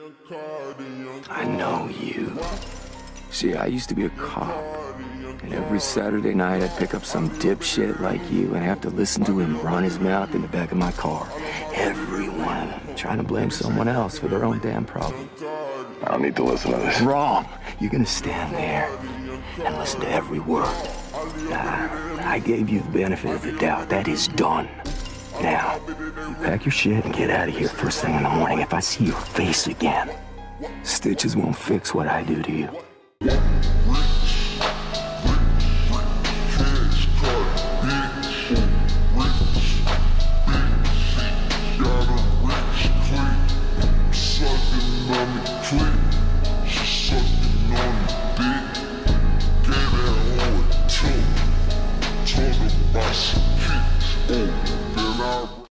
I know you. See, I used to be a cop. And every Saturday night I'd pick up some dipshit like you and have to listen to him run his mouth in the back of my car. Every one of them trying to blame someone else for their own damn problem. I don't need to listen to this. Wrong. You're gonna stand there and listen to every word. I gave you the benefit of the doubt. That is done. Now, you pack your shit and get out of here first thing in the morning. If I see your face again, stitches won't fix what I do to you.